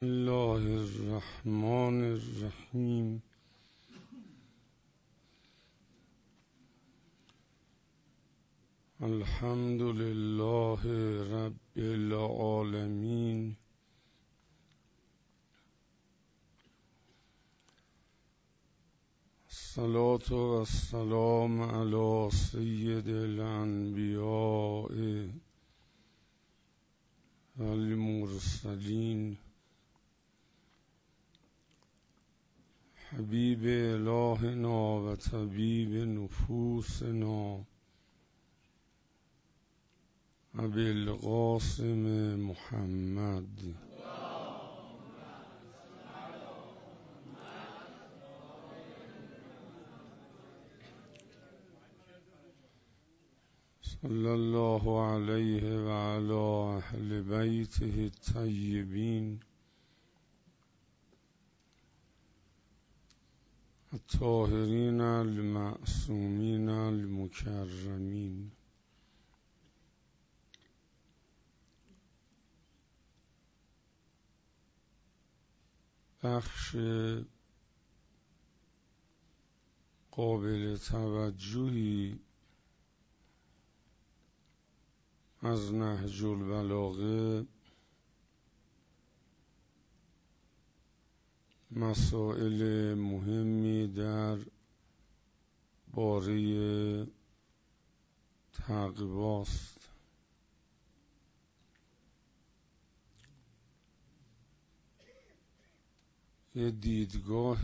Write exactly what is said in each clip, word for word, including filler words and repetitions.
الله الرحمن الرحیم. الحمد لله رب العالمین. الصلاة و السلام علی سید الانبیاء و المرسلین، حبیب الهنا و طبیب نفوسنا ابی القاسم محمد. صلی الله علیه و علی اهل بیته الطیبین الطاهرین المعصومین المکرمین. بخش قابل توجهی از نهج البلاغه مسائل مهمی در باره تقواست. یه دیدگاه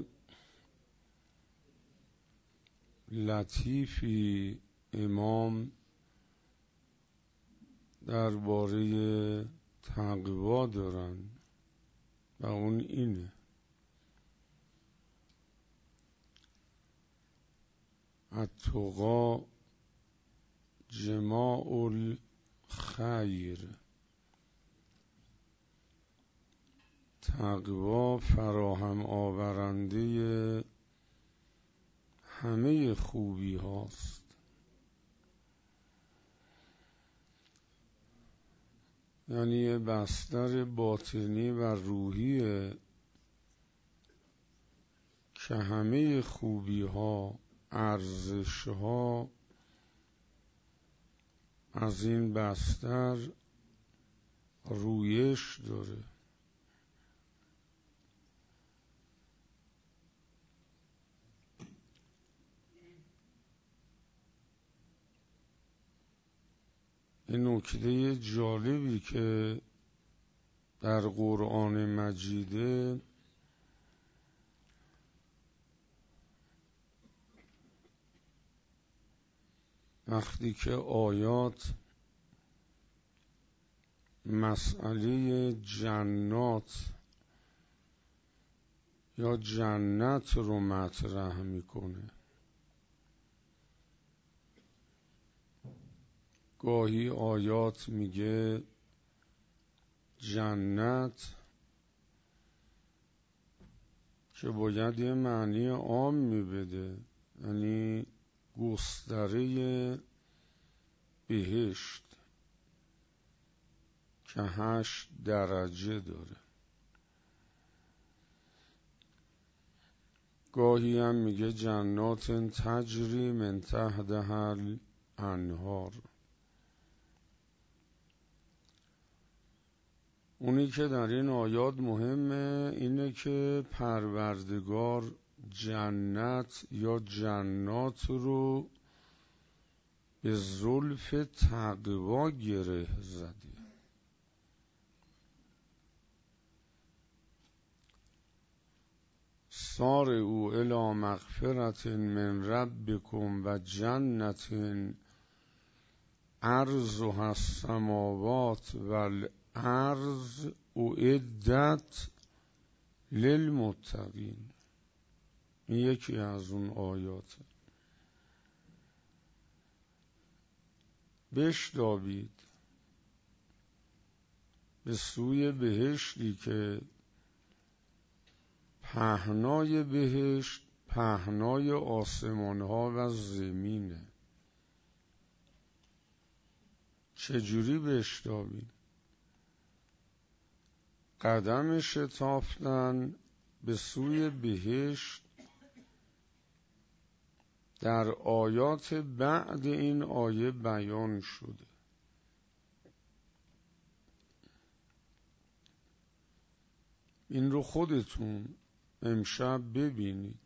لطیفی امام درباره تقوا دارن و اون اینه: التقی جماع الخیر. تقوا فراهم آورنده همه خوبی هاست. یعنی یه بستر باطنی و روحیه که همه خوبی ها، ارزش ها از این بستر رویش داره. این نکته جالبی که در قرآن مجیده وقتی که آیات مسئله جنات یا جنت رو مطرح میکنه، گاهی آیات میگه جنت که باید یه معنی عام میبده، یعنی گستره بهشت که هشت درجه داره. گاهی هم میگه جنات تجری من تحتها الانهار. اونی که در این آیات مهمه اینه که پروردگار جنت یا جنات رو به زلف تقوا گره زده. سارعوا الی مغفرة من ربکم و جنة عرضها السماوات والارض اعدت للمتقین. این یکی از اون آیاته. بشتابید به سوی بهشتی که پهنای بهشت پهنای آسمان ها و زمینه. چجوری بشتابید؟ قدم شتافتن به سوی بهشت در آیات بعد این آیه بیان شده. این رو خودتون امشب ببینید.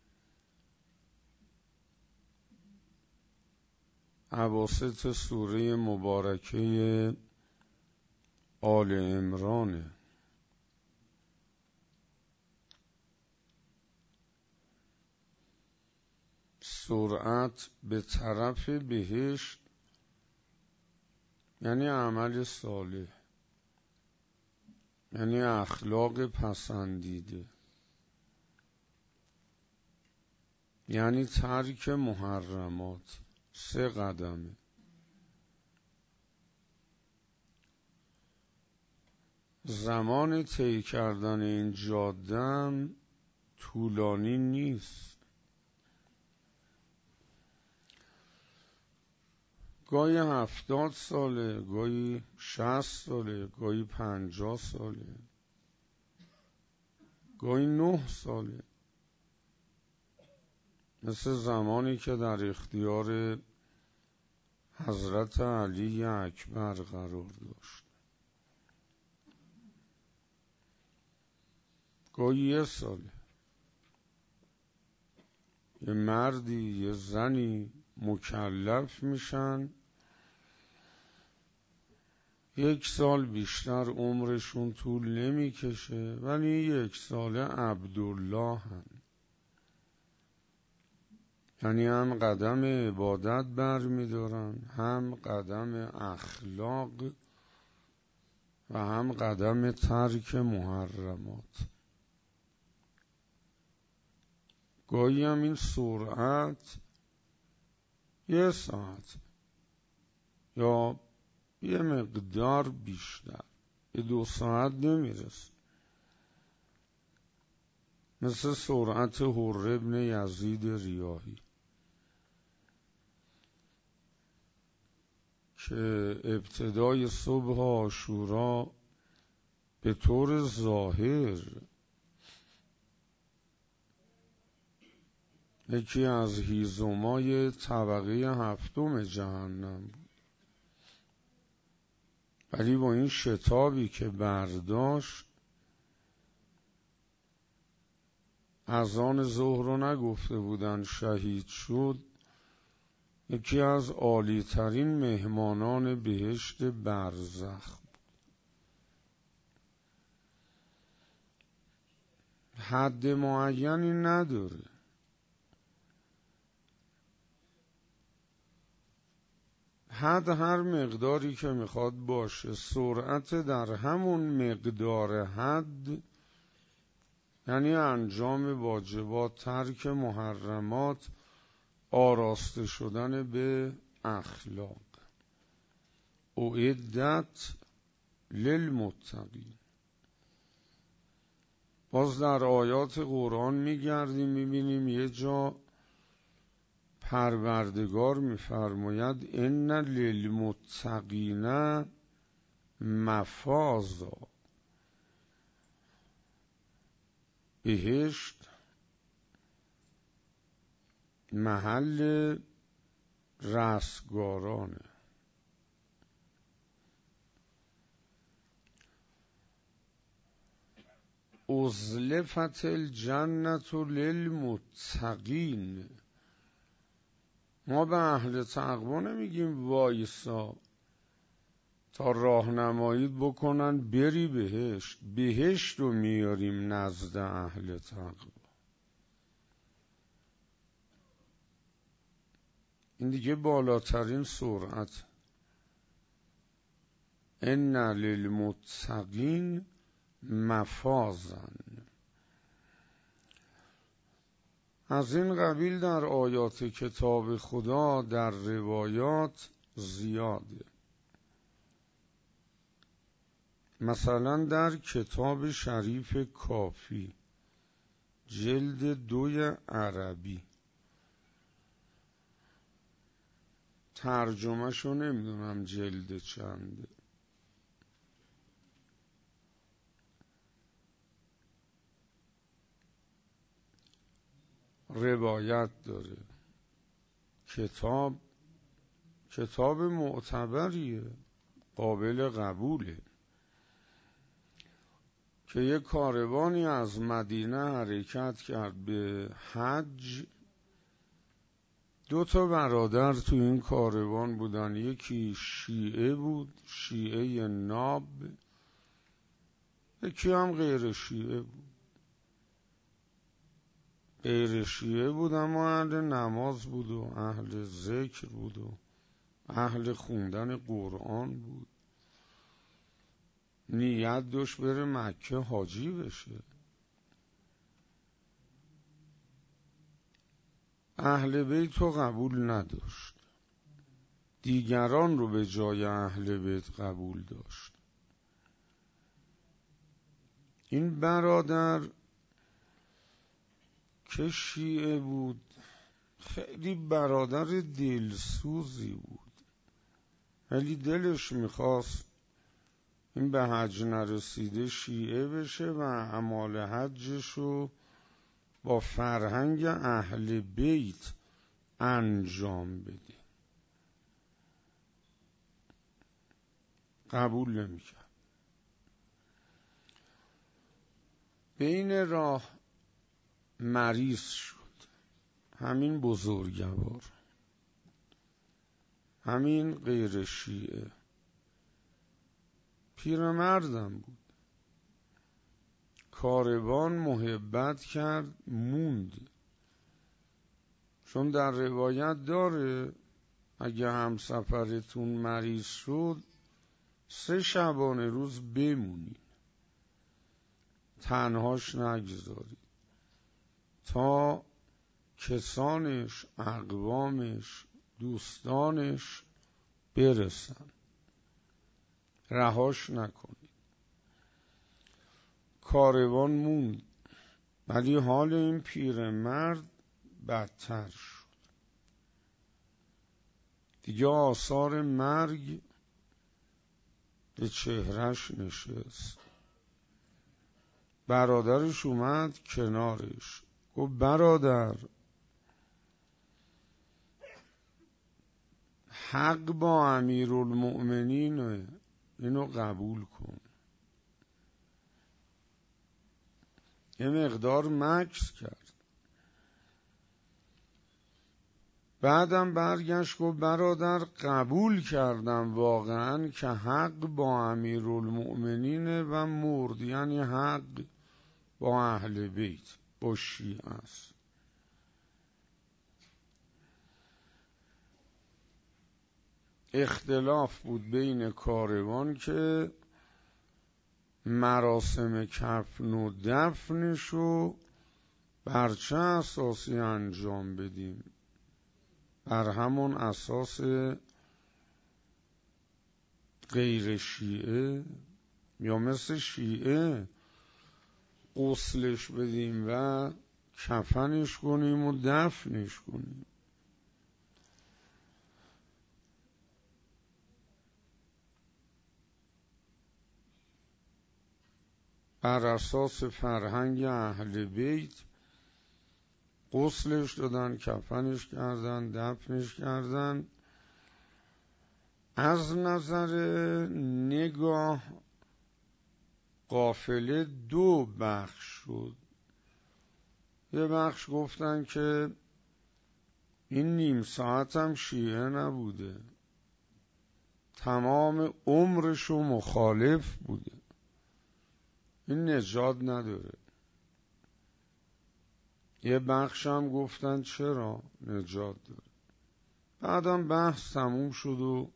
اواسط سوره مبارکه آل عمرانه. سرعت به طرف بهشت یعنی عمل صالح، یعنی اخلاق پسندیده، یعنی ترک محرمات. سه قدمه. زمان طی کردن این جاده طولانی نیست. گاهی هفتاد ساله، گاهی شصت ساله، گاهی پنجاه ساله، گاهی نه ساله، مثل زمانی که در اختیار حضرت علی اکبر قرار داشت. گاهی یه ساله. یه مردی یه زنی مکلف میشن، یک سال بیشتر عمرشون طول نمیکشه، ولی یک ساله عبدالله هن. یعنی هم قدم عبادت بر میدارن، هم قدم اخلاق و هم قدم ترک محرمات. گاهی هم این سرعت یه ساعت یا یه مقدار بیشتر، یه دو ساعت نمیرسه. مثل سرعت حر ابن یزید ریاحی که ابتدای صبح عاشورا به طور ظاهر یکی از هیزمای طبقه هفتم جهنم بود، ولی با این شتابی که برداشت اذان ظهر رو نگفته بودن شهید شد. یکی از عالی ترین مهمانان بهشت برزخ بود. حد معینی نداره. حد هر مقداری که میخواد باشه. سرعت در همون مقدار حد یعنی انجام واجبات، ترک محرمات، آراسته شدن به اخلاق. اعدت للمتقین. باز در آیات قرآن میگردیم میبینیم یه جا پروردگار میفرماید ان للمتقین مفازا. بهشت محل رستگارانه. ازلفت الجنة للمتقین. ما به اهل تقوا نمیگیم وایسا تا راهنماییت بکنن بری بهشت. بهشت رو میاریم نزد اهل تقوا. این دیگه بالاترین سرعت. ان للمتقین مفازا. از این قبیل در آیات کتاب خدا در روایات زیاده. مثلا در کتاب شریف کافی جلد دوی عربی، ترجمه شو نمیدونم جلد چنده، روایت داره، کتاب کتاب معتبریه، قابل قبوله، که یک کاروانی از مدینه حرکت کرد به حج. دو تا برادر تو این کاروان بودن، یکی شیعه بود، شیعه ناب، یکی هم غیر شیعه بود. غیر شیعه بود اما اهل نماز بود و اهل ذکر بود و اهل خوندن قرآن بود. نیت داشت بره مکه حاجی بشه. اهل بیت رو قبول نداشت، دیگران رو به جای اهل بیت قبول داشت. این برادر که شیعه بود خیلی برادر دلسوزی بود، ولی دلش میخواست این به حج نرسیده شیعه بشه و اعمال حجش رو با فرهنگ اهل بیت انجام بده. قبول نمیکرد. بین راه مریض شد، همین بزرگوار، همین غیر شیعه، پیرمردم بود. کاروان محبت کرد، موند. چون در روایت داره اگه همسفرتون مریض شد سه شبانه روز بمونید، تنهاش نگذارید تا کسانش، اقوامش، دوستانش برسن، رهاش نکنید. کاروان موند، ولی حال این پیرمرد بدتر شد. دیگه آثار مرگ به چهرش نشست. برادرش اومد کنارش، گفت برادر، حق با امیرالمؤمنینه، اینو قبول کن. یه مقدار مکث کرد، بعدم برگشت گفت برادر قبول کردم واقعا که حق با امیرالمؤمنینه و مرد، یعنی حق با اهل بیت، با شیعه است. اختلاف بود بین کاروان که مراسم کفن و دفنشو بر چه اساسی انجام بدیم، بر همون اساس غیر شیعه یا مثل شیعه غسلش بدیم و کفنش کنیم و دفنش کنیم. بر اساس فرهنگ اهل بیت غسلش دادن، کفنش کردن، دفنش کردن. از نظر نگاه قافله دو بخش شد. یه بخش گفتن که این نیم ساعت هم شیعه نبوده، تمام عمرشو مخالف بوده، این نجات نداره. یه بخش هم گفتن چرا نجات داره. بعدم بحث تموم شد و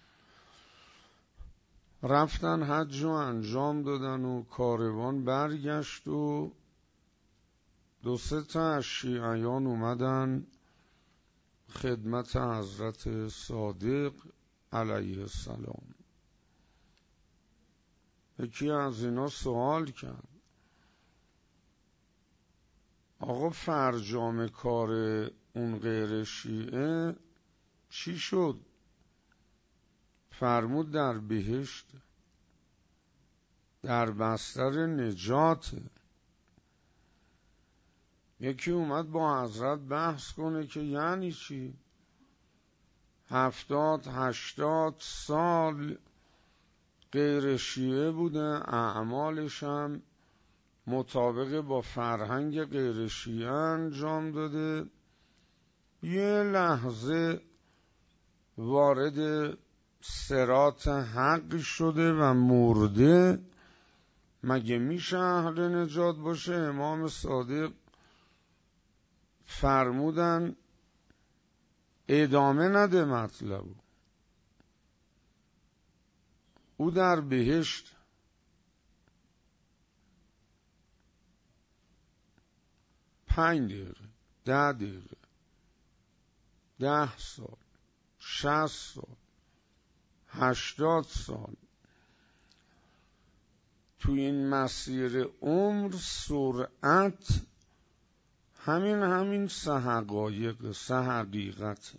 رفتن حج رو انجام دادن و کاروان برگشت و دو سه تا از شیعیان اومدن خدمت حضرت صادق علیه السلام. یکی از اینا سوال کرد آقا فرجام کار اون غیر شیعه چی شد؟ فرمود در بهشت، در بستر نجات. یکی اومد با حضرت بحث کنه که یعنی چی؟ هفتاد هشتاد سال غیر شیعه بوده، اعمالش هم مطابق با فرهنگ غیر شیعه انجام داده، یه لحظه وارد صراط حق شده و مرده، مگه میشه اهل نجات باشه؟ امام صادق فرمودن ادامه نده مطلبو، او در بهشت. پنج دقیقه، ده دقیقه، ده سال، شصت سال، هشتاد سال، تو این مسیر عمر سرعت همین همین سه حقایق، سه حقیقت: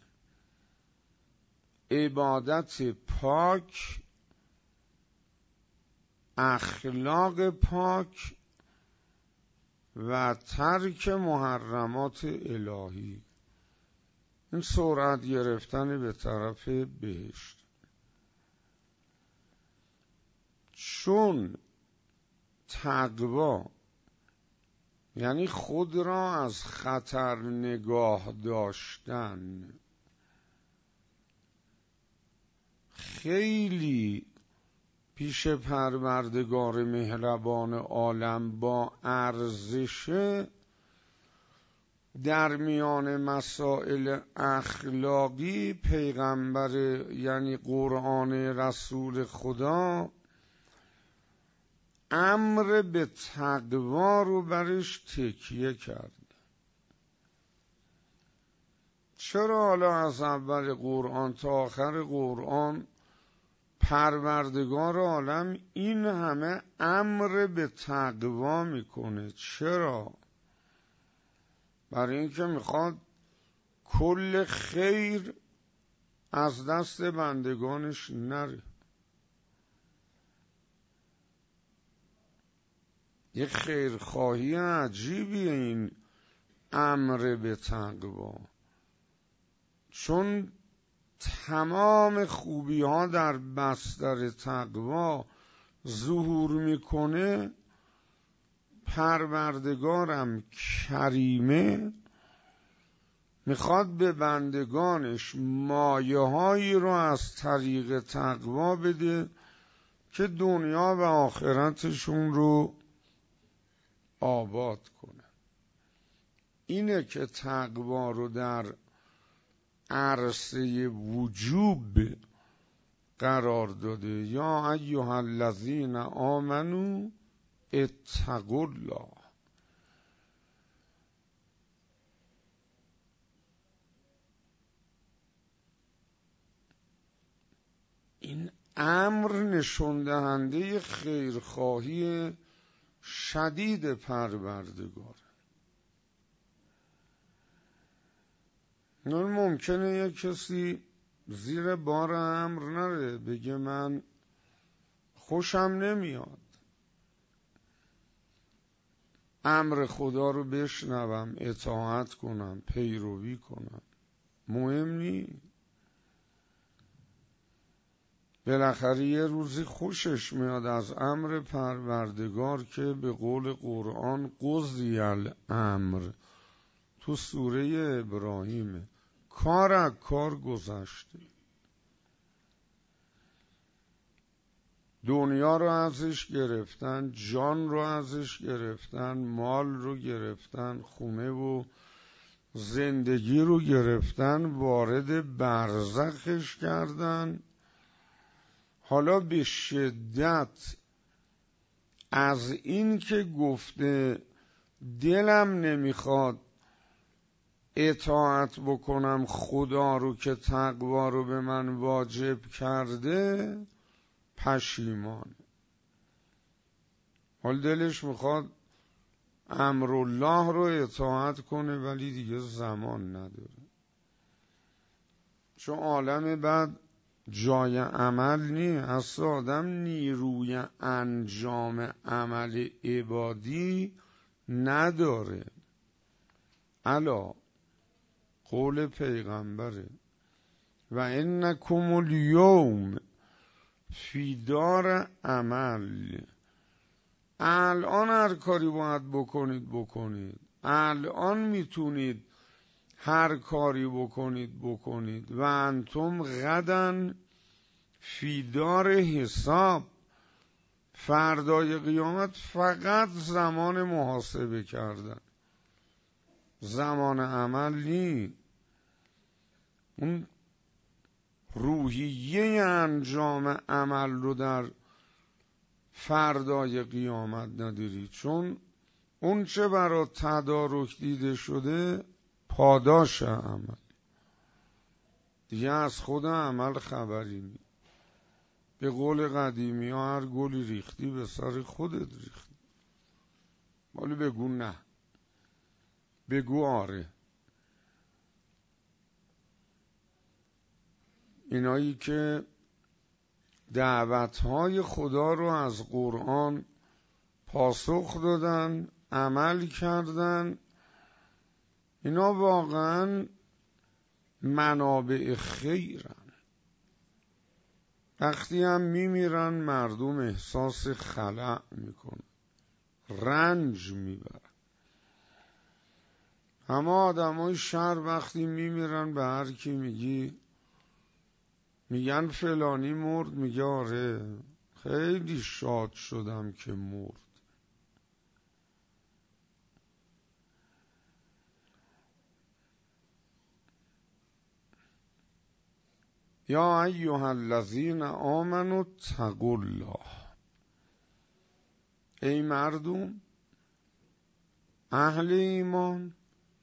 عبادت پاک، اخلاق پاک و ترک محرمات الهی. این سرعت گرفتن به طرف بهشت. چون تقوا یعنی خود را از خطر نگاه داشتن، خیلی پیش پروردگار مهربان عالم با ارزشه، در میان مسائل اخلاقی پیغمبر یعنی قرآن رسول خدا امر به تقوا رو برش تکیه کرد. چرا حالا از اول قرآن تا آخر قرآن پروردگار عالم این همه امر به تقوا میکنه؟ چرا؟ برای اینکه میخواد کل خیر از دست بندگانش نره. یک خیرخواهی عجیبیه این امر به تقوا، چون تمام خوبی ها در بستر تقوا ظهور میکنه. پروردگارم کریمه میخواد به بندگانش مایه هایی رو از طریق تقوا بده که دنیا و آخرتشون رو آباد کنه. اینه که تقوا رو در عرصه وجوب قرار داده. یا ایها الذین آمنو اتقوا الله. این امر نشون دهنده خیرخواهی شدید پروردگار. نه ممکنه یک کسی زیر بار امر نره، بگه من خوشم نمیاد امر خدا رو بشنوم، اطاعت کنم، پیروی کنم، مهم نی. بالاخره یه روزی خوشش میاد از امر پروردگار که به قول قرآن قضی الامر تو سوره ابراهیم، کار از کار گذشته، دنیا رو ازش گرفتن، جان رو ازش گرفتن، مال رو گرفتن، خونه و زندگی رو گرفتن، وارد برزخش کردن. حالا به شدت از این که گفته دلم نمیخواد اطاعت بکنم خدا رو که تقوا رو به من واجب کرده، پشیمان. حال دلش میخواد امر الله رو اطاعت کنه ولی دیگه زمان نداره، چون عالم بعد جای عمل نی. اصلا آدم نیروی انجام عمل عبادی نداره. الا قول پیغمبره و انکم الیوم فی دار عمل، الان هر کاری باید بکنید بکنید، الان میتونید هر کاری بکنید بکنید و انتم غدن فی دار حساب، فردای قیامت فقط زمان محاسبه کردن، زمان عمل نی. اون روحیه انجام عمل رو در فردای قیامت نداری، چون اون چه برای تدارک دیده شده پاداش عمل دیگه، از خود عمل خبری نی. به قول قدیمی ها هر گلی ریختی به سر خودت ریختی. ولی بگو نه، بگو آره. اینایی که دعوتهای خدا رو از قرآن پاسخ دادن، عمل کردن، اینا واقعا منابع خیرن. وقتی هم میمیرن مردم احساس خلأ میکنن، رنج میبرن. همه آدمای شر وقتی میمیرن به هر کی میگی میگن فلانی مرد، میگه آره خیلی شاد شدم که مرد. یا ایها الذین آمنوا اتقوا الله، ای مردم اهل ایمان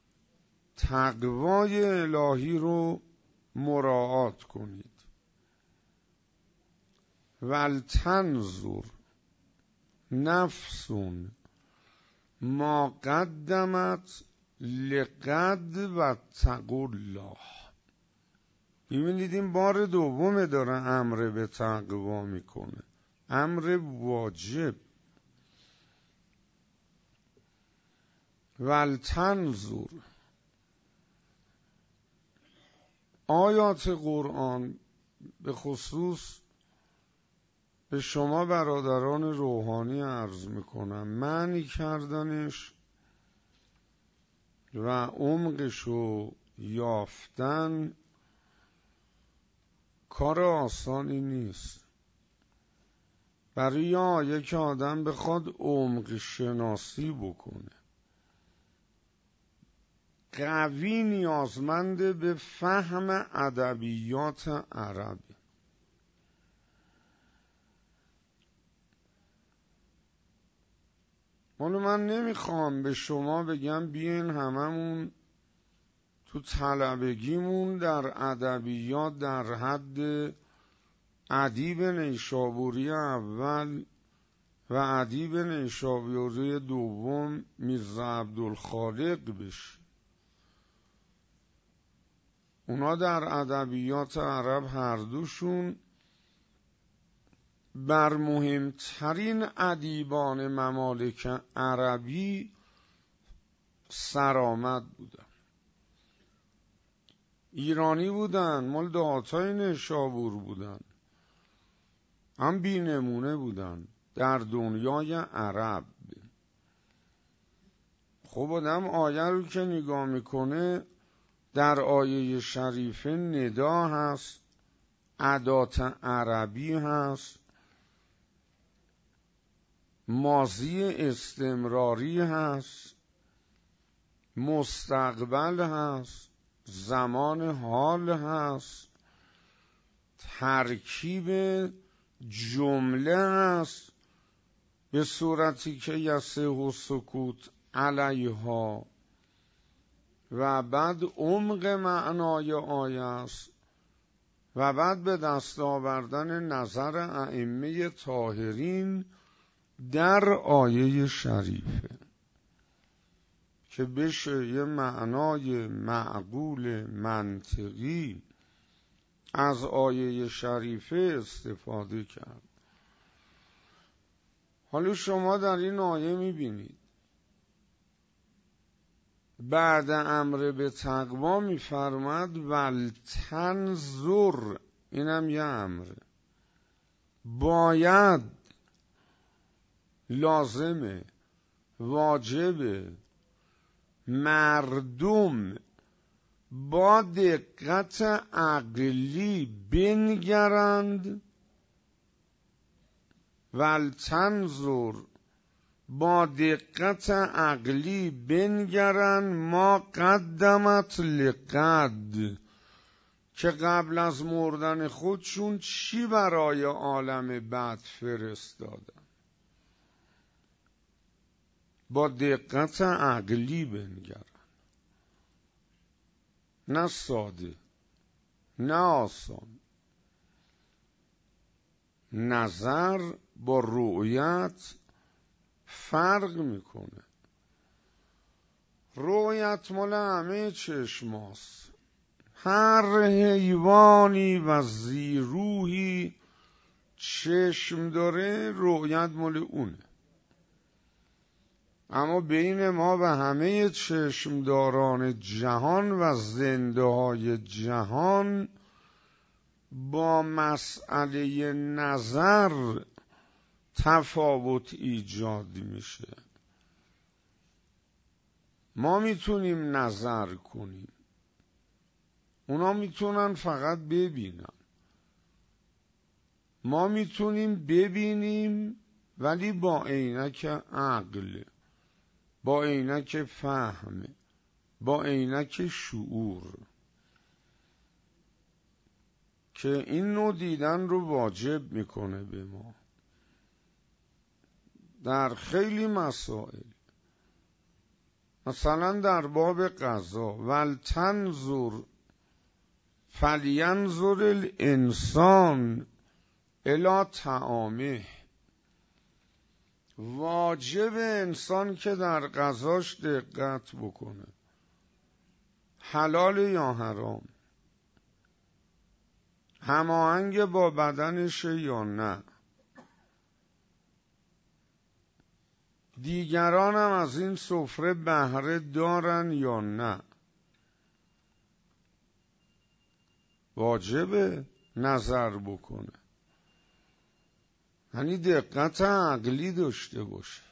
تقوای الهی رو مراعات کنید. ولتنظر نفس ما قدمت لغد واتقوا الله. میبینید این بار دومه داره امر به تقوا میکنه، امر واجب. ولتنظر، آیات قرآن به خصوص به شما برادران روحانی عرض میکنم، معنی کردنش و عمقشو یافتن کار آسانی نیست. برای یک آدم بخواد عمق شناسی بکنه، قوی نیازمند به فهم ادبیات عربی. حالا من نمیخوام به شما بگم بیاین هممون تو طلبگیمون در ادبیات در حد ادیب نیشابوری اول و ادیب نیشابوری دوم میرزا عبدالخالق بشه. اونا در ادبیات عرب هر دوشون بر مهمترین ادیبان ممالک عربی سرآمد بودن. ایرانی بودن، مال دهاتای نیشابور بودن، هم بی نمونه بودن در دنیای عرب. خب آدم آیه رو که نگاه میکنه، در آیه شریفه ندا هست، ادات عربی هست، ماضی استمراری هست، مستقبل هست، زمان حال هست، ترکیب جمله هست به صورتی که یصح سکوت علیها، و بعد عمق معنای آیه است، و بعد به دست آوردن نظر ائمه طاهرین در آیه شریفه که بشه یه معنای معقول منطقی از آیه شریفه استفاده کرد. حالا شما در این آیه میبینید بعد امر به تقوا میفرماد ولتنظر، اینم یه امره، باید، لازمه، واجبه، مردم با دقت عقلی بنگرند، ولتنظر، با دقت عقلی بنگرند، ما قدمت لقد، که قبل از مردن خودشون چی برای عالم بعد فرستادن. با دقت عقلی بنگرن، نه ساده، نه آسان. نظر با رؤیت فرق میکنه. رؤیت مال همه چشماست. هر حیوانی و زیروحی چشم داره رؤیت مال اونه. اما بین ما و همه چشمداران جهان و زنده های جهان با مسئله نظر تفاوت ایجاد میشه. ما میتونیم نظر کنیم، اونا میتونن فقط ببینن. ما میتونیم ببینیم ولی با عینک عقل، با عینک فهم، با عینک شعور، که این نوع دیدن رو واجب میکنه به ما در خیلی مسائل. مثلا در باب قضا، ولتنظر فلینظر الانسان الی طعامه، واجب انسان که در غذاش دقت بکنه، حلال یا حرام، هماهنگ با بدنش یا نه. دیگران هم از این سفره بهره دارن یا نه. واجبه نظر بکنه، یعنی دقت عقلی داشته باشه.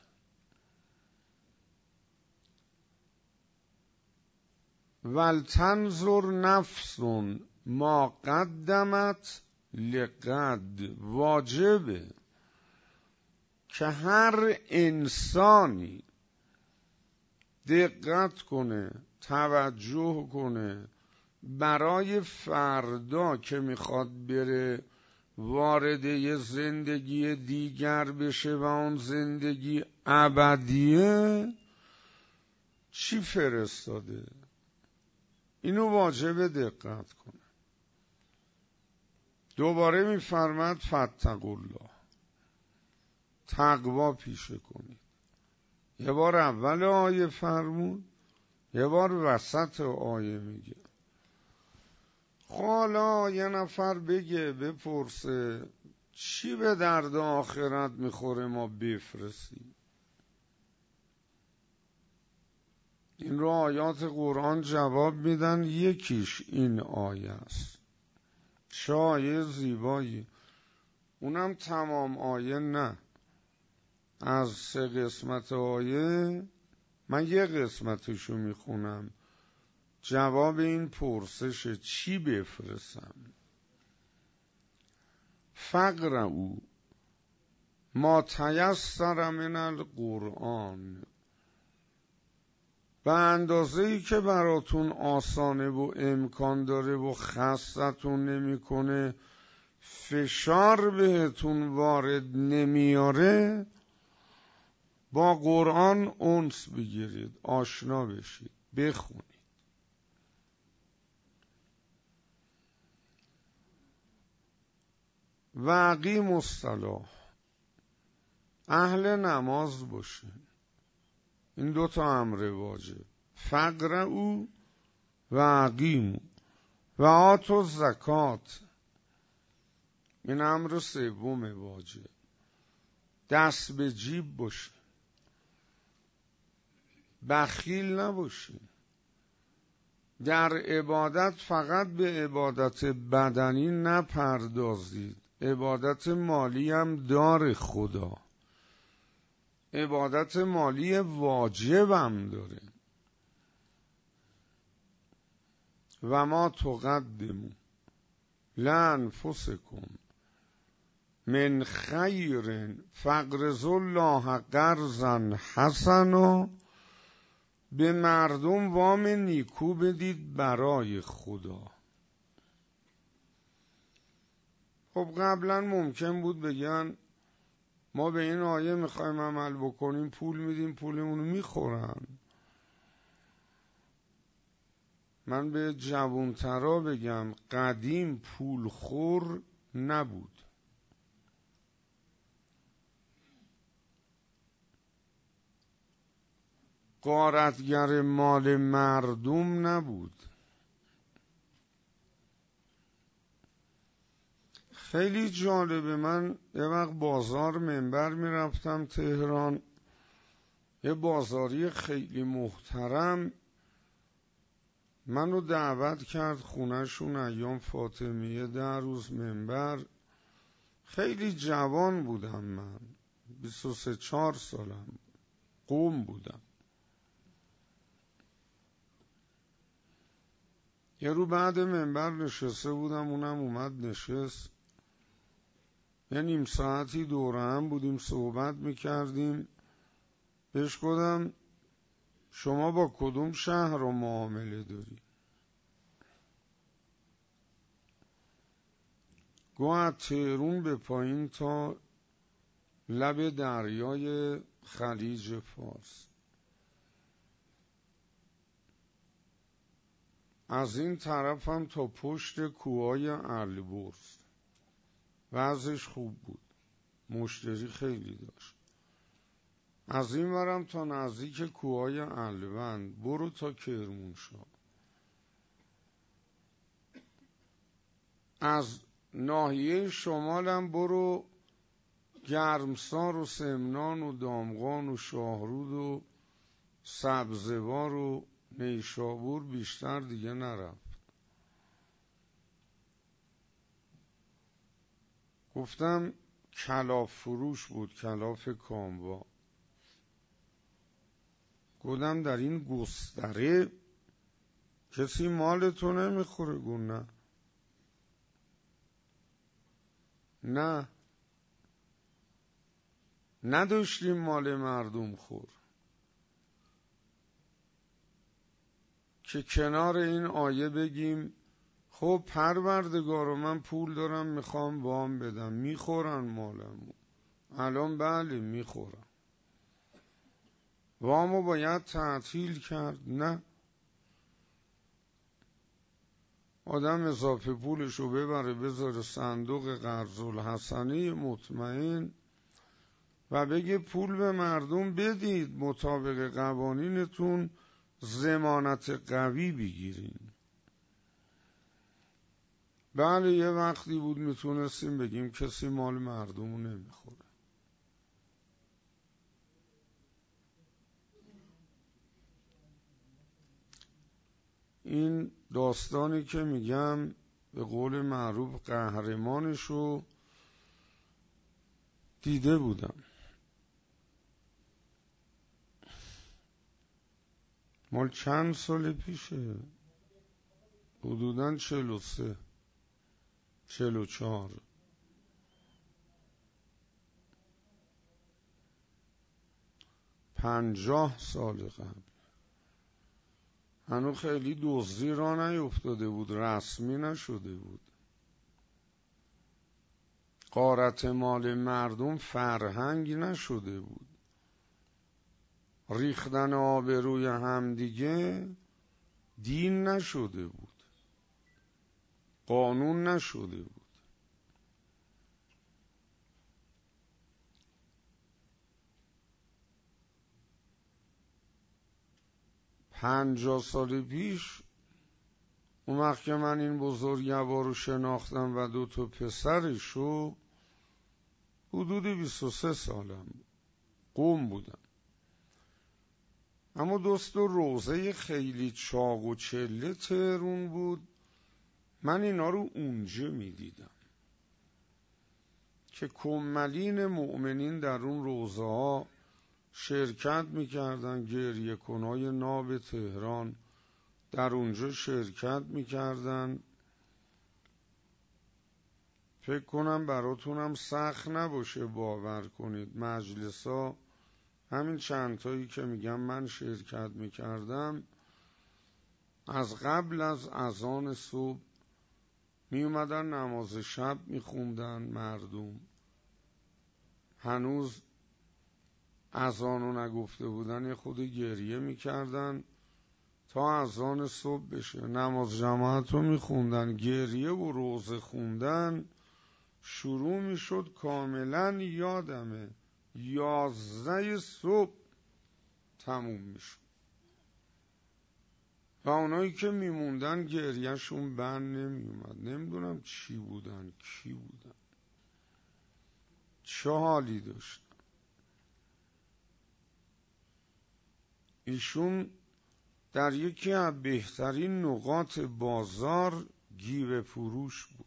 ولتنظر نفس ما قدمت لغد، واجبه که هر انسانی دقت کنه، توجه کنه برای فردا که میخواد بره وارد یه زندگی دیگر بشه و اون زندگی ابدیه، چی فرستاده. اینو واجب دقت کنه. دوباره میفرماد فاتقوا الله، تقوا پیشه کنید. یه بار اول آیه فرمود، یه بار وسط آیه میگه. حالا یه نفر بگه، بپرسه چی به درد آخرت میخوره ما بفرستیم؟ این رو آیات قرآن جواب میدن. یکیش این آیه است، چه آیه زیبایی، اونم تمام آیه نه، از سه قسمت آیه من یه قسمتشو میخونم، جواب این پرسش چی بفرستم. فقرؤا ما تیسر من القرآن، به اندازه‌ای که براتون آسانه و امکان داره و خستتون نمیکنه، فشار بهتون وارد نمیاره، با قرآن انس بگیرید، آشنا بشید، بخونید. و اقیموا الصلاة، اهل نماز باشین. این دو تا امر واجب، فقرؤا و اقیموا و آتوا الزکات، این امر سوم واجب. دست به جیب باشین، بخیل نباشین. در عبادت فقط به عبادت بدنی نپردازید، عبادت مالی هم داره خدا، عبادت مالی واجب هم داره. و ما تقدموا لانفسکم من خیر فاقرضوا الله قرضا حسنا، به مردم وام نیکو بدید برای خدا. خب قبلا ممکن بود بگن ما به این آیه میخوایم عمل بکنیم، پول میدیم پولمونو میخورن. من به جوانترا بگم قدیم پول خور نبود، غارتگر مال مردم نبود. خیلی جالبه، من یه وقت بازار منبر میرفتم تهران، یه بازاری خیلی محترم منو دعوت کرد خونهشون ایام فاطمیه، در روز منبر. خیلی جوان بودم، من بیست و سه چهار سالم، قوم بودم. یه رو بعد منبر نشسته بودم، اونم اومد نشست، یه نیم ساعتی دوره هم بودیم صحبت میکردیم. بهش گفتم شما با کدوم شهر رو معامله داری؟ گفت از تهران به پایین تا لب دریای خلیج فارس، از این طرف هم تا پشت کوههای البرز. وضعش خوب بود، مشتری خیلی داشت. از این ورم تا نزدیک کوههای الوند، برو تا کرمانشاه. از ناحیه شمالم برو گرمسار و سمنان و دامغان و شاهرود و سبزوار و نیشابور، بیشتر دیگه نرفت. گفتم کلاف فروش بود، کلاف کاموا. گفتم در این گستره کسی مال تو نمیخوره؟ گفت نه. نه نداشتیم مال مردم خور که کنار این آیه بگیم خب پروردگارو من پول دارم میخوام وام بدم، میخورن مالمو. الان بله میخورن، وامو باید تعطیل کرد؟ نه، آدم اضافه پولشو ببره بذاره صندوق قرض الحسنه مطمئن و بگه پول به مردم بدید، مطابق قوانینتون ضمانت قوی بگیرین. بله یه وقتی بود میتونستیم بگیم کسی مال مردمو نمیخوره. این داستانی که میگم به قول معروف قهرمانشو دیده بودم. مال چند سال پیشه؟ حدوداً چهل و سه چهل و چهار. پنجاه سال قبل. هنو خیلی دزدی را نیفتاده بود، رسمی نشده بود. غارت مال مردم فرهنگ نشده بود. ریختن آبروی همدیگه دین نشده بود، قانون نشده بود. پنجاه سال پیش اون وقت که من این بزرگوار رو شناختم و دو تا پسرشو، حدود بیست و سه سالم، قوم بودم. اما دوست و روزه خیلی چاق و چله تهرون بود. من اینا رو اونجا می دیدم که کمالین مؤمنین در اون روزه ها شرکت می کردن. گریه کنای ناب تهران در اونجا شرکت می کردن. فکر کنم براتونم سخت نباشه باور کنید، مجلسا همین چندتایی که میگم من شرکت میکردم، از قبل از اذان صبح می اومدن نماز شب میخوندن مردم، هنوز اذانو نگفته بودن یه خود گریه میکردن تا اذان صبح بشه، نماز جماعت رو میخوندن، گریه و روزه خوندن شروع میشد. کاملا یادمه یازده صبح تموم میشد و اونایی که میموندن گریهشون بند نمیومد. نمیدونم چی بودن، کی بودن، چه حالی داشتن. ایشون در یکی از بهترین نقاط بازار گیوه فروش بود.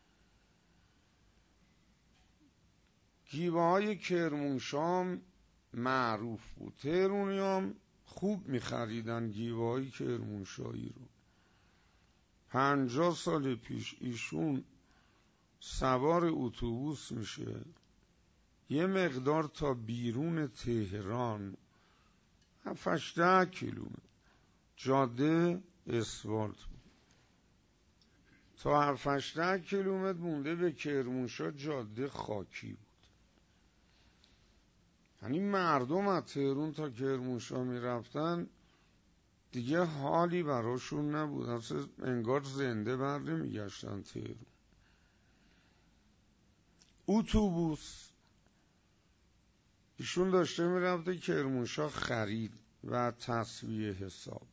گیوه های کرمانشاه معروف بود، تهرونی هم خوب میخریدن گیوه های کرمانشاهی رو. پنجاه سال پیش ایشون سوار اتوبوس میشه، یه مقدار تا بیرون تهران هفت ده کیلومتر جاده اسفالت بود، تا هفت ده کیلومتر مونده به کرمانشاه جاده خاکی بود. یعنی مردم از تهرون تا کرمانشاه میرفتن دیگه حالی براشون نبود، اصلا انگار زنده بر نمیگشتن تهرون. اتوبوس ایشون داشته میرفته کرمانشاه خرید و تسویه حساب.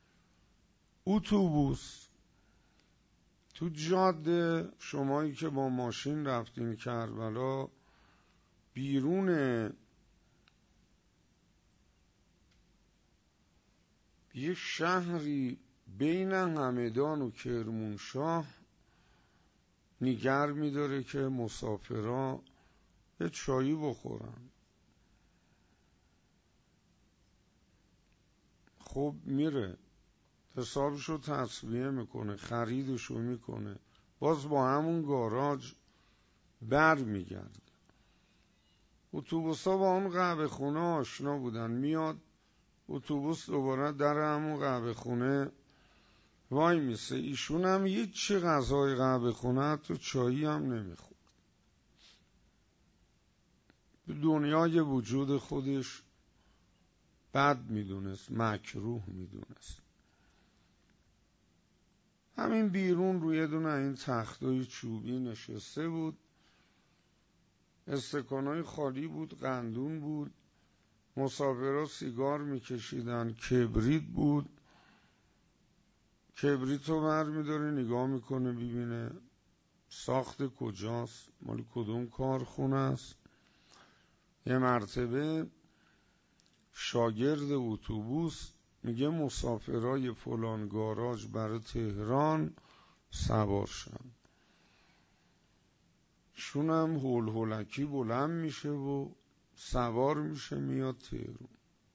اتوبوس تو جاده، شمایی که با ماشین رفتین کربلا، بیرون یه شهری بین همدان و کرمانشاه نگر میداره که مسافرها یه چایی بخورن. خب میره حسابشو تصویه میکنه، خریدشو میکنه، باز با همون گاراژ بر میگرده. اتوبوسا با اون قهوه خونه آشنا بودن، میاد اتوبوس دوباره در همون قهوه خونه وای میسه. ایشون هم هیچی غذای قهوه خونه حتی چایی هم نمیخورد. دنیای وجود خودش بد میدونست، مکروه میدونست. همین بیرون روی دونه این تختای چوبی نشسته بود، استکانای خالی بود، قندون بود، مسافرها سیگار میکشیدن، کبریت بود. کبریت رو بر میداره نگاه میکنه ببینه ساخت کجاست، مال کدوم کارخونه است. یه مرتبه شاگرد اتوبوس میگه مسافرای فلان گاراژ برای تهران سوار شن. شونم هول هولکی بلند میشه و سوار میشه میاد تهران.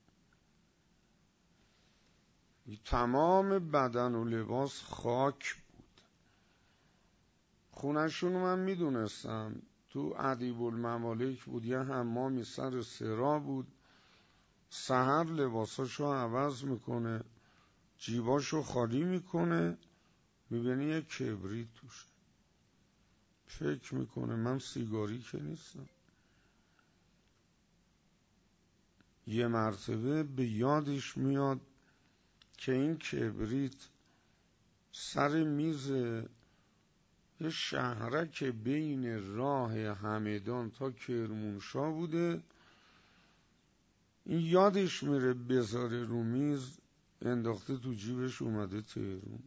تمام بدن و لباس خاک بود. خونشون من میدونستم تو ادیب الممالک بود، یه حمامی سر سرا بود. سحر لباساشو عوض میکنه، جیباشو خالی میکنه، میبینی یه کبریت توشه. فکر میکنه من سیگاری که نیستم. یه مرتبه به یادش میاد که این کبریت سر میز یه شهرک بین راه همدان تا کرمانشاه بوده. این یادش میره بذاره رو میز، انداخته تو جیبش اومده تهرون.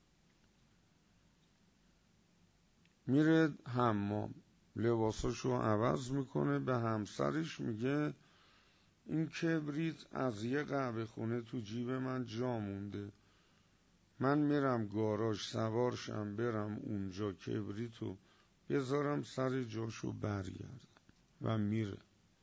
میره حمام، لباساشو عوض میکنه، به همسرش میگه این کبریت از یه قهوه خونه تو جیب من جا مونده، من میرم گاراژ سوار شم برم اونجا کبریتو بذارم سر جاشو برگردم و میره.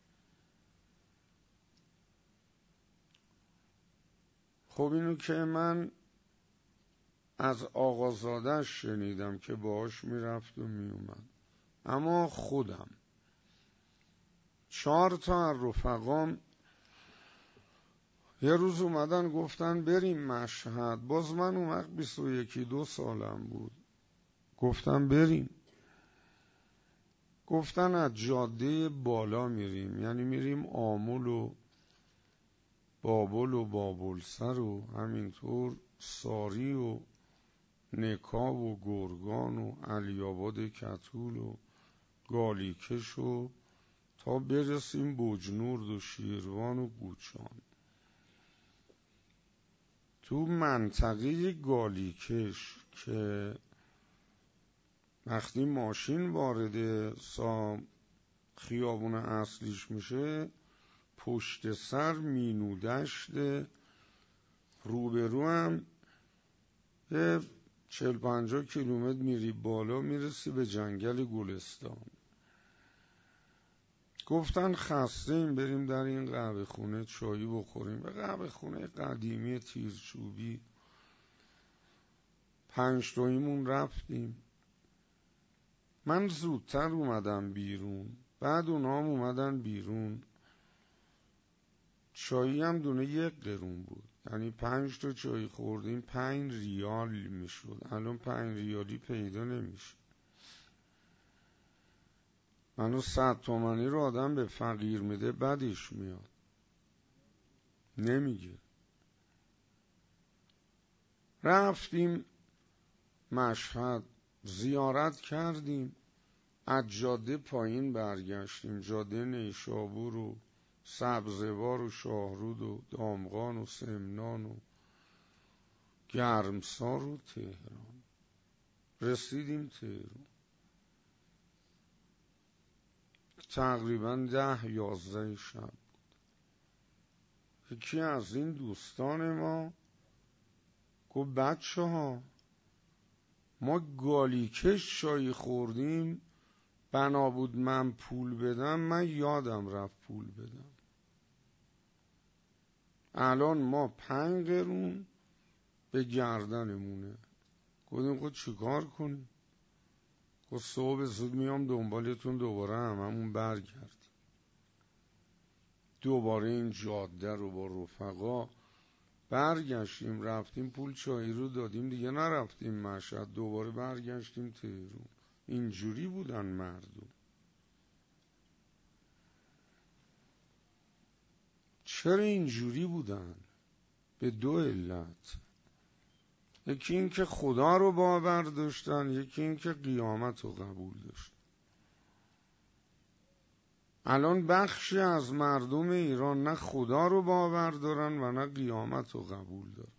خب اینو که من از آقازاده‌اش شنیدم که باهاش میرفت و میومد، اما خودم چهار تا از رفقام یه روز اومدن گفتن بریم مشهد، باز من اون وقت بیست و یکی دو سالم بود، گفتم بریم. گفتن از جاده بالا میریم، یعنی میریم آمل و بابل و بابلسر و همینطور ساری و نکا و گرگان و علیاباد کتول و گالیکش و تا برسیم بجنورد و شیروان و گوچان. تو منطقه گالیکش که وقتی ماشین وارد سا خیابون اصلیش میشه، پشت سر مینودشت، روبرو هم یه چل پنجاه کیلومتر میری بالا میرسی به جنگل گلستان. گفتن خسته ایم بریم در این قهوه خونه چایی بخوریم. به قهوه خونه قدیمی تیرچوبی پنج تاییمون رفتیم. من زودتر اومدم بیرون، بعد اونا هم اومدن بیرون. چایی هم دونه یک قرون بود، یعنی پنج تا چای خوردیم پنج ریال میشد. الان پنج ریالی پیدا نمیشه. منو صد تومنی رو آدم به فقیر میده بدش میاد، نمیگه. رفتیم مشهد زیارت کردیم، از جاده پایین برگشتیم، جاده نیشابور و سبزوار و شاهرود و دامغان و سمنان و گرمسار و تهران. رسیدیم تهران تقریبا ده یازده شب بود. یکی از این دوستان ما گفت بچه ها ما گالیکش چای خوردیم، بنا بود من پول بدم، من یادم رفت پول بدم. الان ما پنج قرون به گردنمونه. گفتیم خود چیکار کنیم؟ گفت صبح زود میام دنبالتون دوباره هممون برگردیم. دوباره این جاده رو با رفقا برگشتیم، رفتیم پول چایی رو دادیم، دیگه نرفتیم مشهد، دوباره برگشتیم تهران. اینجوری بودن مردم. چرا اینجوری بودن؟ به دو علت. یکی این که خدا رو باور داشتن، یکی این که قیامت رو قبول داشتن. الان بخشی از مردم ایران نه خدا رو باور دارن و نه قیامت رو قبول دارن.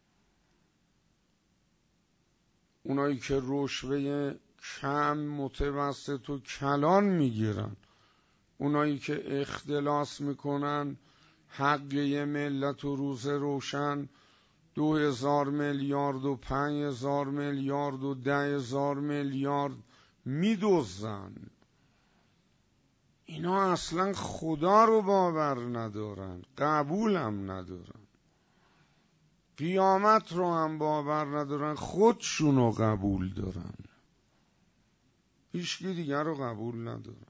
اونایی که رشوه کم متوسط و کلان میگیرن، اونایی که اختلاس میکنن حق یه ملت و روز روشن دو هزار میلیارد و پنج هزار میلیارد و ده هزار میلیارد میدوزن، اینا اصلا خدا رو باور ندارن، قبولم ندارن، قیامت رو هم باور ندارن، خودشون رو قبول دارن، هیچکی دیگر رو قبول ندارن.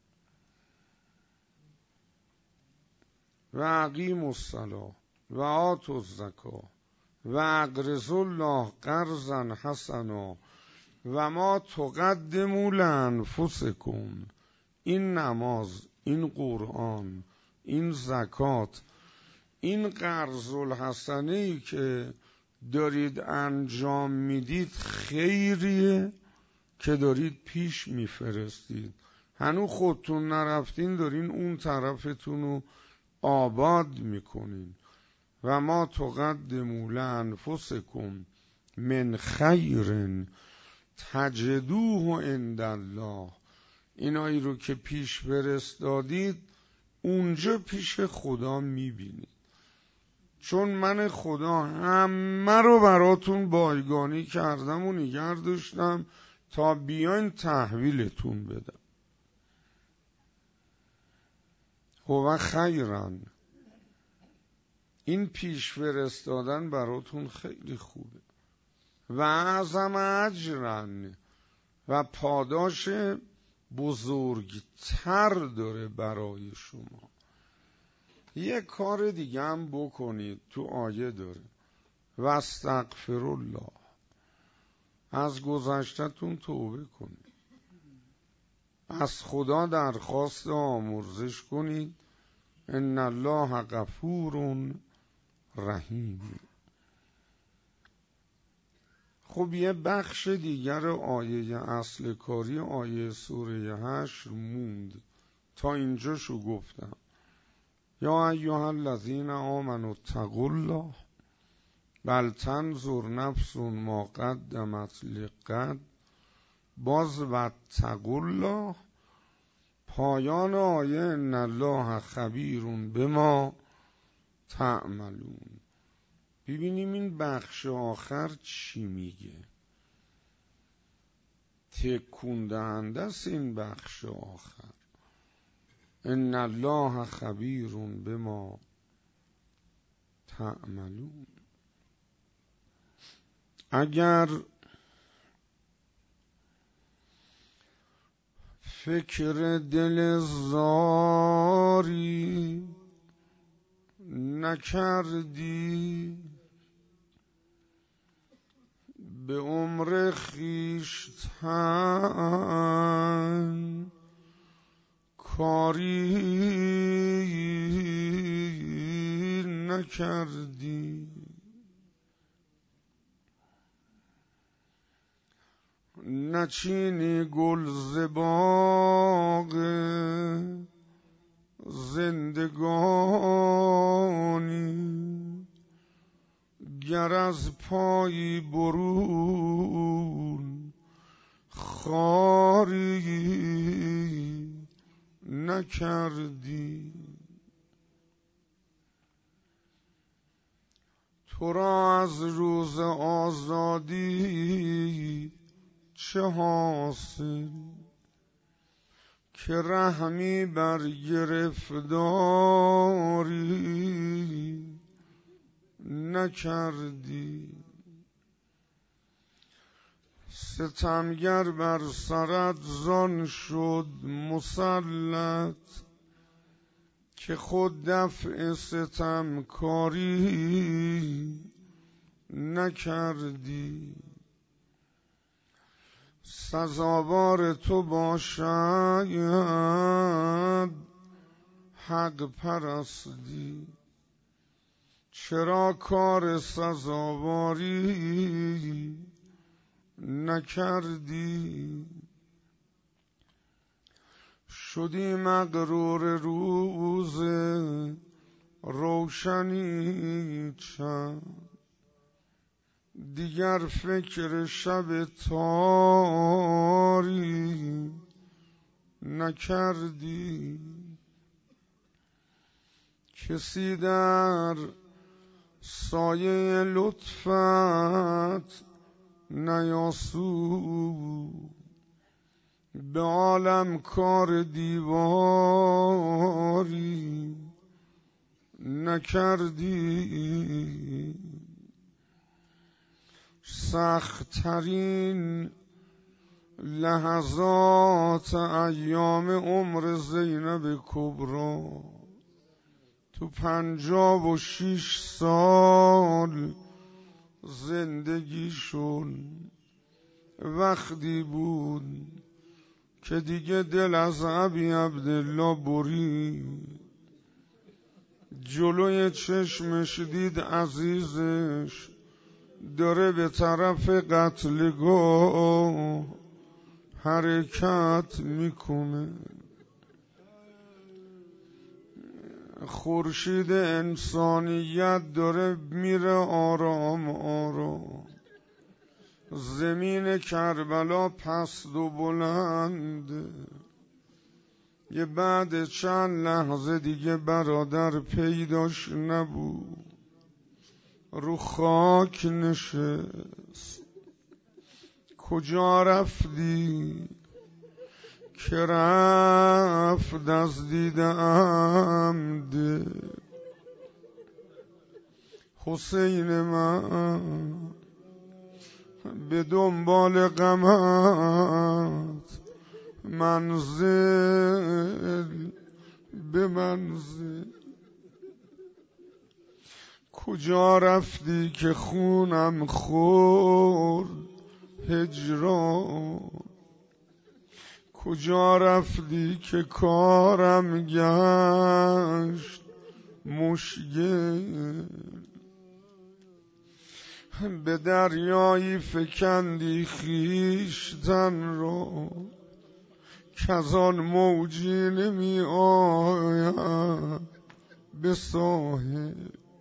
و اقیموا الصلاة و آتوا الزکاة و اقرضوا الله قرضا حسنا و ما تقدموا لانفسکم. این نماز، این قرآن، این زکات، این قرض الحسنه ای که دارید انجام میدید خیریه که دارید پیش میفرستید. هنوز خودتون نرفتین دارین اون طرفتون رو آباد میکنین. و ما تقدموا لانفسکم من خیر تجدوه عند الله. اینایی رو که پیش فرستادید اونجا پیش خدا میبینید. چون من خدا همه رو براتون بایگانی کردم و نگه داشتم تا بیاین تحویلتون بدم. خب خیرن، این پیش فرستادن براتون خیلی خوبه و اعظم اجرن و پاداش بزرگتر داره برای شما. یه کار دیگه هم بکنید، تو آیه داره و استغفر الله، از گذشتتون توبه کنید، از خدا درخواست آمرزش کنید. ان الله غفور رحیم. خب یه بخش دیگر آیه اصل کاری آیه سوره حشر موند، تا اینجاشو گفتم. یا ایها الذین آمنوا اتقوا الله بل تنظر نفس ما قدمت لغد، باز واتقوا الله. پایان آیه ان الله خبیر بما تعملون. ببینیم این بخش آخر چی میگه. تکون دهنده است این بخش آخر. ان الله خبیر بما تعملون. اگر فکر دل زاری نکردی، به عمر خویشتن کاری نکردی، نچینی گل ز باغ زندگانی، گر از پایی برون خاری نکردی. تو را از روز آزادی چه حاصل، که رحمی بر گرفتاری نکردی. ستمگر بر سرت زان شد مسلط، که خود دفع ستم کاری نکردی. سزاوار تو باشد حق پرستی، چرا کار سزاواری نکردی. شدی مغرور روز روشنی چند، دیگر فکر شب تاری نکردی. کسی در سایه لطفت نیاسود، به عالم کار دیواری نکردی. سخت‌ترین لحظات ایام عمر زینب کبری، تو پنجاه و شیش سال زندگیشون وقتی بود که دیگه دل از ابی عبدالله برید. جلوی چشمش دید عزیزش داره به طرف قتلگاه حرکت میکنه. خورشید انسانیت داره میره آرام آرام. زمین کربلا پست و بلند، یه بعد چند لحظه دیگه برادر پیداش نبود، رو خاک نشست. کجا رفتی؟ که رفت از دیدم ده حسین من، به دنبال غمت منزل به منزل. کجا رفتی که خونم خورد هجران؟ کجا رفتی که کارم گشت مشکل؟ به دریایی فکندی خویشتن را، کز آن موجی نمی آید به ساحل.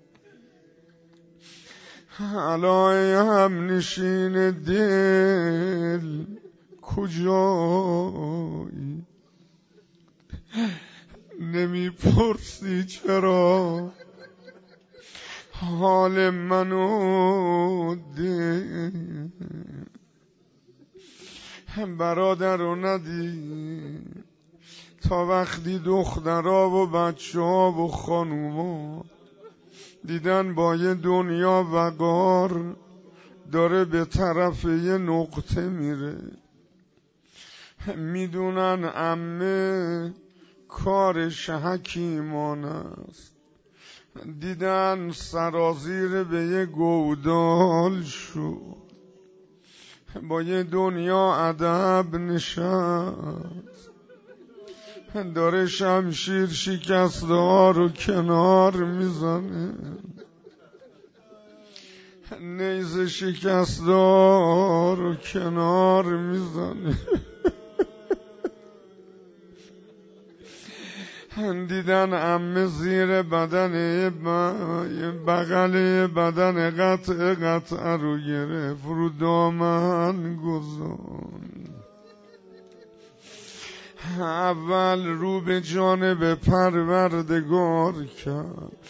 علای هم نشین دل کجایی؟ نمی پرسی چرا حال منو ده؟ برادر رو ندید تا وقتی دخترها و بچه ها و خانوما دیدن با یه دنیا وقار داره به طرف یه نقطه میره، میدونن عمه کارش حکیمانه است، دیدن سرازیر به یه گودال شد، با یه دنیا ادب نشست، داره شمشیر شکسته ها رو کنار میزنه، نیزه شکسته ها رو کنار میزنه. دیدن عمه زیر بدن بغل بدن قطع قطع رو گرفت، رو دامن گذاشت. اول رو به جانب پروردگار کرد،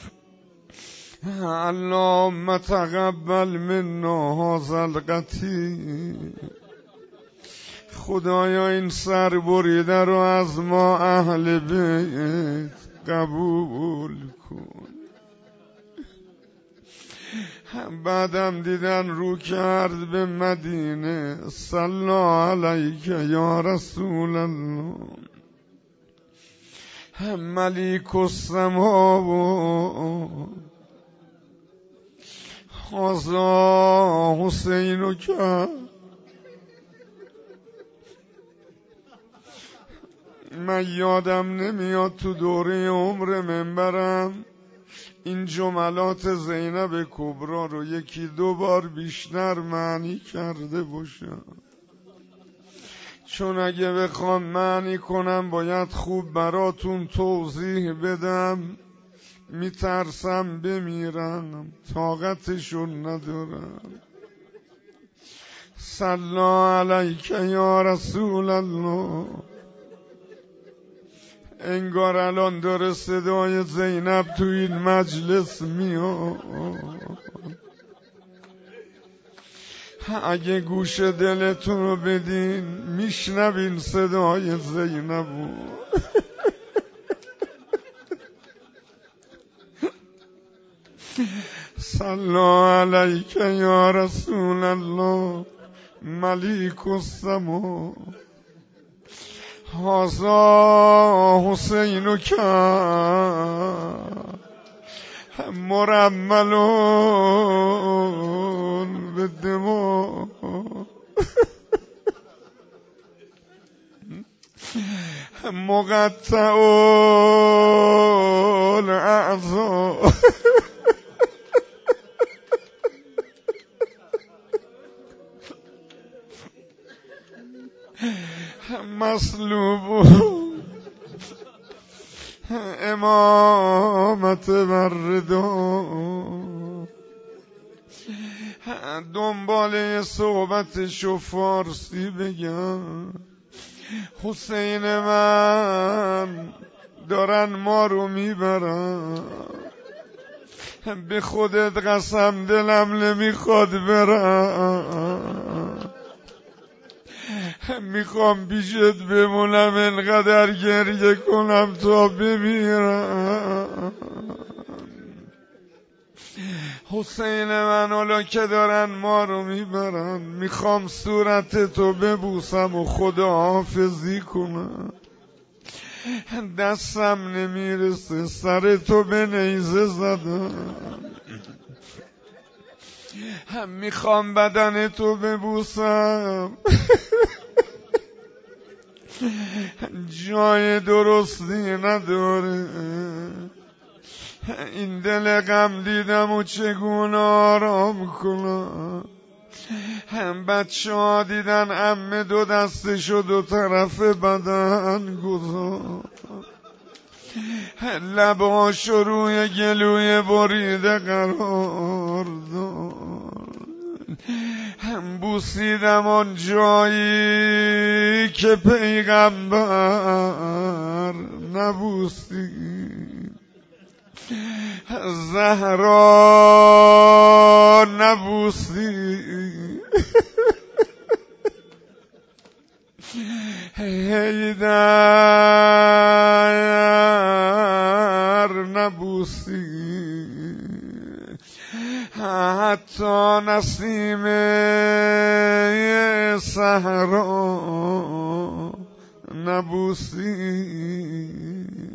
اللهم تقبل منا هذا القتیل، خدایا این سر بریده رو از ما اهل بیت قبول کن. بعدم دیدن رو کرد به مدینه، صلی علیک یا رسول الله، ملیک السماوات هذا حسین که من یادم نمیاد تو دوره عمر منبرم این جملات زینب کبرا رو یکی دو بار بیشتر معنی کرده باشم، چون اگه بخوام معنی کنم باید خوب براتون توضیح بدم، میترسم بمیرم، طاقتشون ندارم. صلی علیک یا رسول الله. انگار الان داره صدای زینب تو این مجلس میاد. اگه گوش دلتون رو بدین میشنوین صدای زینب. صلی علیک یا رسول الله ملیک السما هذا حسین که مرملون به دماغ مقطع الاعضاء مصلوب امامت بردا. دنباله صحبتشو فارسی بگم، حسین من دارن ما رو میبرن، به خودت قسم دلم نمیخواد برم، میخوام پیشت بمونم انقدر گریه کنم تا بمیرم. حسین من حالا که دارن ما رو میبرن، میخوام صورت تو ببوسم و خداحافظی کنم، دستم نمیرسه سر تو به نیزه زدم، میخوام بدن تو ببوسم، جای درستی نداره، این دل غم دیدم و چگونه آرام کنم. هم بچه ها دیدن عمه دو دستشو دو طرف بدن گذار، لباشو روی گلوی بریده قرار داد، هم بوسیدم آن جایی که پیغمبر نبوسید، زهرا نبوسید، حیدر نبوسید، حتی نسیم صحرا نبوسید.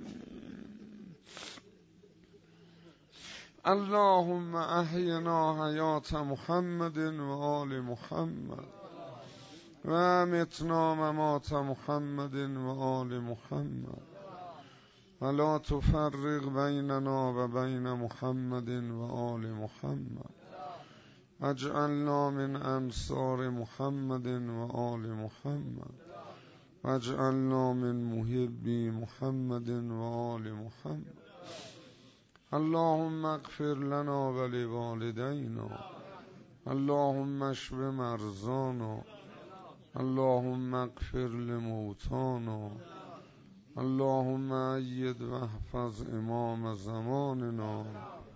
اللهم احینا حیات محمد و آل محمد و امتنا ممات محمد و آل محمد و لا تفرق بیننا و بین محمد و آل محمد، اجعلنا من انصار محمد و آل محمد، اجعلنا من محبی محمد و آل محمد. اللهم اغفر لنا ولوالدينا، اللهم اشف مرضانا، اللهم اغفر لموتانا، اللهم أيد واحفظ امام زماننا